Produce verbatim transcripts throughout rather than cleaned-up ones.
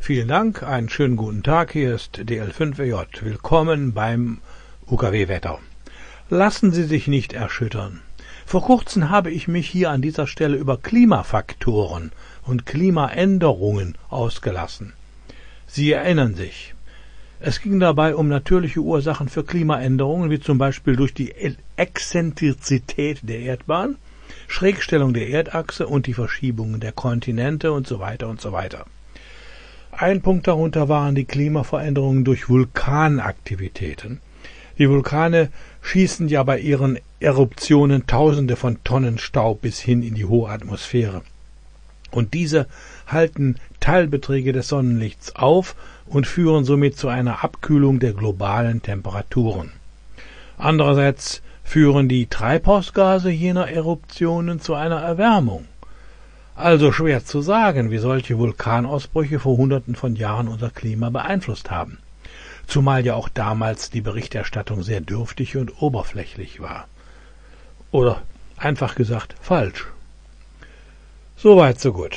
Vielen Dank, einen schönen guten Tag, hier ist D L fünf E J. Willkommen beim U K W-Wetter. Lassen Sie sich nicht erschüttern. Vor kurzem habe ich mich hier an dieser Stelle über Klimafaktoren und Klimaänderungen ausgelassen. Sie erinnern sich. Es ging dabei um natürliche Ursachen für Klimaänderungen, wie zum Beispiel durch die Exzentrizität der Erdbahn, Schrägstellung der Erdachse und die Verschiebungen der Kontinente und so weiter und so weiter. Ein Punkt darunter waren die Klimaveränderungen durch Vulkanaktivitäten. Die Vulkane schießen ja bei ihren Eruptionen Tausende von Tonnen Staub bis hin in die hohe Atmosphäre. Und diese halten Teilbeträge des Sonnenlichts auf und führen somit zu einer Abkühlung der globalen Temperaturen. Andererseits führen die Treibhausgase jener Eruptionen zu einer Erwärmung. Also schwer zu sagen, wie solche Vulkanausbrüche vor Hunderten von Jahren unser Klima beeinflusst haben. Zumal ja auch damals die Berichterstattung sehr dürftig und oberflächlich war. Oder einfach gesagt falsch. Soweit so gut.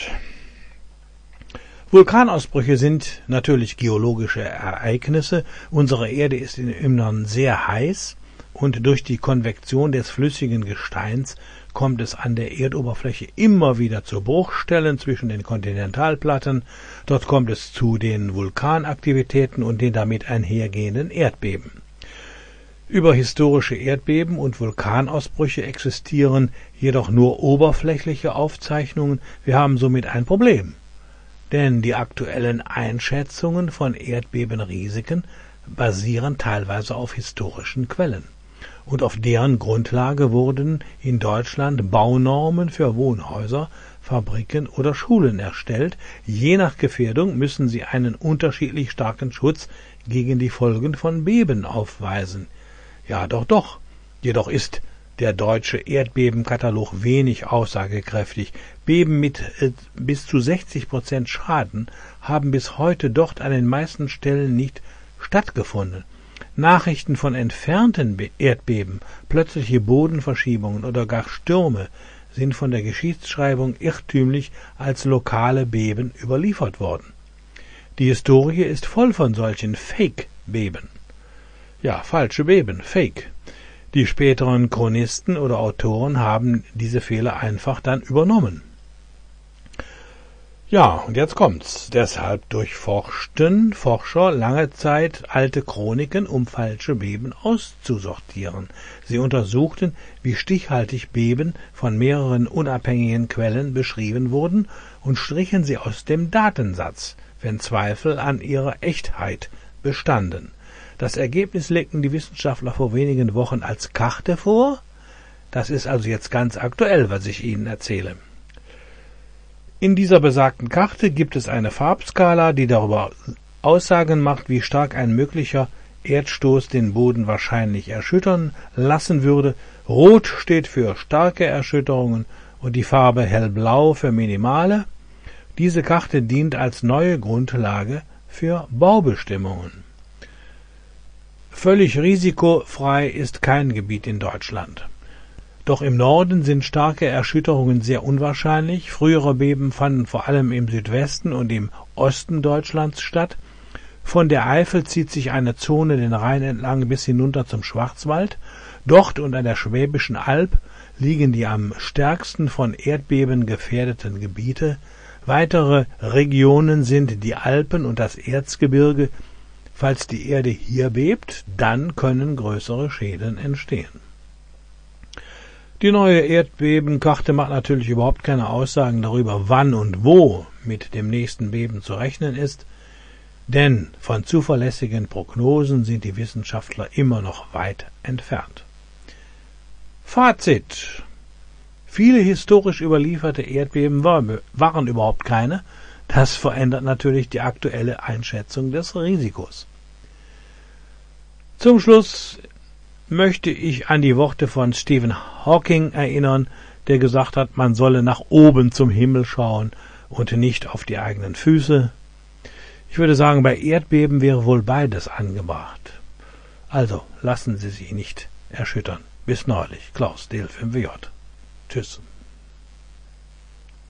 Vulkanausbrüche sind natürlich geologische Ereignisse. Unsere Erde ist im Innern sehr heiß und durch die Konvektion des flüssigen Gesteins kommt es an der Erdoberfläche immer wieder zu Bruchstellen zwischen den Kontinentalplatten. Dort kommt es zu den Vulkanaktivitäten und den damit einhergehenden Erdbeben. Über historische Erdbeben und Vulkanausbrüche existieren jedoch nur oberflächliche Aufzeichnungen. Wir haben somit ein Problem. Denn die aktuellen Einschätzungen von Erdbebenrisiken basieren teilweise auf historischen Quellen. Und auf deren Grundlage wurden in Deutschland Baunormen für Wohnhäuser, Fabriken oder Schulen erstellt. Je nach Gefährdung müssen sie einen unterschiedlich starken Schutz gegen die Folgen von Beben aufweisen. Ja, doch, doch. Jedoch ist der deutsche Erdbebenkatalog wenig aussagekräftig. Beben mit äh, bis zu sechzig Prozent Schaden haben bis heute dort an den meisten Stellen nicht stattgefunden. Nachrichten von entfernten Erdbeben, plötzliche Bodenverschiebungen oder gar Stürme sind von der Geschichtsschreibung irrtümlich als lokale Beben überliefert worden. Die Historie ist voll von solchen Fake-Beben. Ja, falsche Beben, Fake. Die späteren Chronisten oder Autoren haben diese Fehler einfach dann übernommen. Ja, und jetzt kommt's. Deshalb durchforschten Forscher lange Zeit alte Chroniken, um falsche Beben auszusortieren. Sie untersuchten, wie stichhaltig Beben von mehreren unabhängigen Quellen beschrieben wurden und strichen sie aus dem Datensatz, wenn Zweifel an ihrer Echtheit bestanden. Das Ergebnis legten die Wissenschaftler vor wenigen Wochen als Karte vor. Das ist also jetzt ganz aktuell, was ich Ihnen erzähle. In dieser besagten Karte gibt es eine Farbskala, die darüber Aussagen macht, wie stark ein möglicher Erdstoß den Boden wahrscheinlich erschüttern lassen würde. Rot steht für starke Erschütterungen und die Farbe hellblau für minimale. Diese Karte dient als neue Grundlage für Baubestimmungen. Völlig risikofrei ist kein Gebiet in Deutschland. Doch im Norden sind starke Erschütterungen sehr unwahrscheinlich. Frühere Beben fanden vor allem im Südwesten und im Osten Deutschlands statt. Von der Eifel zieht sich eine Zone den Rhein entlang bis hinunter zum Schwarzwald. Dort und an der Schwäbischen Alb liegen die am stärksten von Erdbeben gefährdeten Gebiete. Weitere Regionen sind die Alpen und das Erzgebirge. Falls die Erde hier bebt, dann können größere Schäden entstehen. Die neue Erdbebenkarte macht natürlich überhaupt keine Aussagen darüber, wann und wo mit dem nächsten Beben zu rechnen ist, denn von zuverlässigen Prognosen sind die Wissenschaftler immer noch weit entfernt. Fazit: Viele historisch überlieferte Erdbeben waren überhaupt keine. Das verändert natürlich die aktuelle Einschätzung des Risikos. Zum Schluss möchte ich an die Worte von Stephen Hawking erinnern, der gesagt hat, man solle nach oben zum Himmel schauen und nicht auf die eigenen Füße. Ich würde sagen, bei Erdbeben wäre wohl beides angebracht. Also lassen Sie sich nicht erschüttern. Bis neulich, Klaus, D L fünf E J. Tschüss.